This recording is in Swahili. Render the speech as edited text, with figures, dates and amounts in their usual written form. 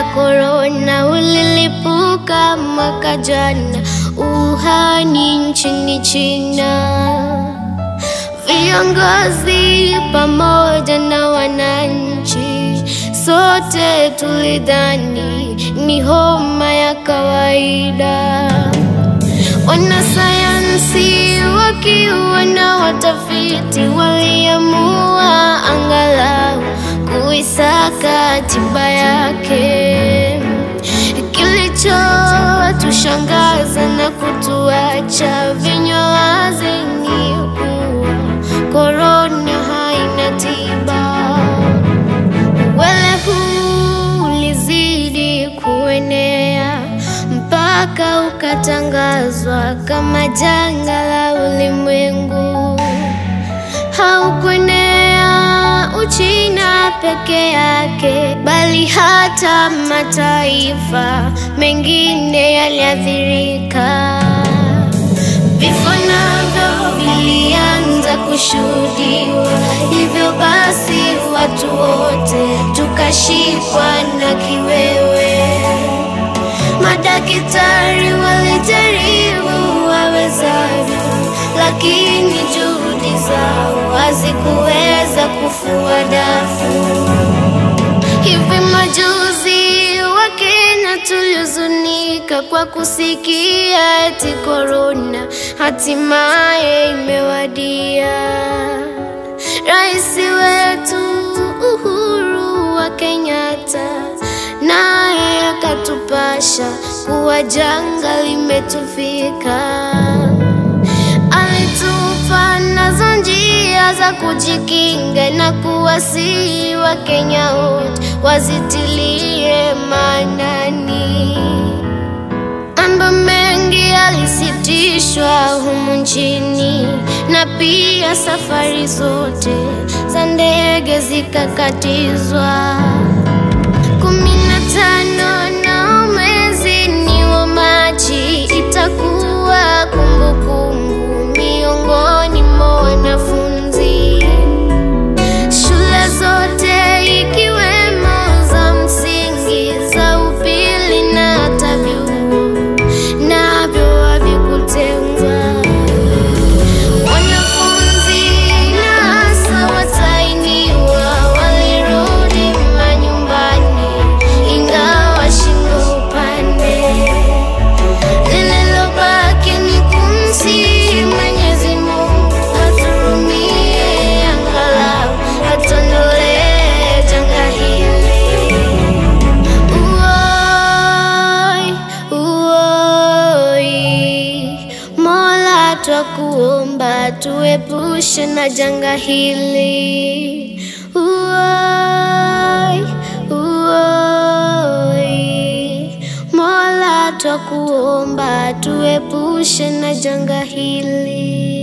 corona ulilipuka mwaka jana Wuhan nchini China. Viongozi pamoja na wananchi sote tulidhani ni homa ya kawaida. Wanasayansi wakiwa na watafiti waliamua angalau kuisaka tiba yake. Kilichotushangaza na kutuacha vinywa wazi ni kuwa corona haina tiba. Uwele huu ulizidi kuenea mpaka ukatangazwa kama janga la ulimwengu. Haukuenea Uchina peke yake, bali hata mataifa mengine yaliathirika. Vifo navyo vilianza kushuhudiwa, hivyo basi watu wote tukashikwa na kiwewe. Madaktari walijaribu wawezavyo, lakini juhudi zao hazikuweza kufua dafu. Hivi majuzi Wakenya tulihuzunika kwa kusikia eti corona hatimaye imewadia. Rais wetu Uhuru wa Kenyatta naye akatupasha kuwa janga limetufika. Alitupa nazo njia za kujikinga na kuwasihi Wakenya wote wazitilie maanani. Mambo mengi yalisitishwa humu nchini, na pia safari zote za ndege zikakatizwa. 15 na mwezi ni wa Machi itakuwa kumbukumbu miongoni mwa wanafunzi. Shule zote ikiwemo za msingi, za upili na hata vyuo navyo havikutengwa. Wanafunzi na hasa watahiniwa walirudi manyumbani, ingawa shingo upande. Lililobaki ni kumsihi Mwenyezi Mungu aturumie, angalau atuondolee janga hili. Uoi, uoi, Mola twakuomba tuepushe na janga hili. Uoi, uoi, Mola twakuomba tuepushe na janga hili.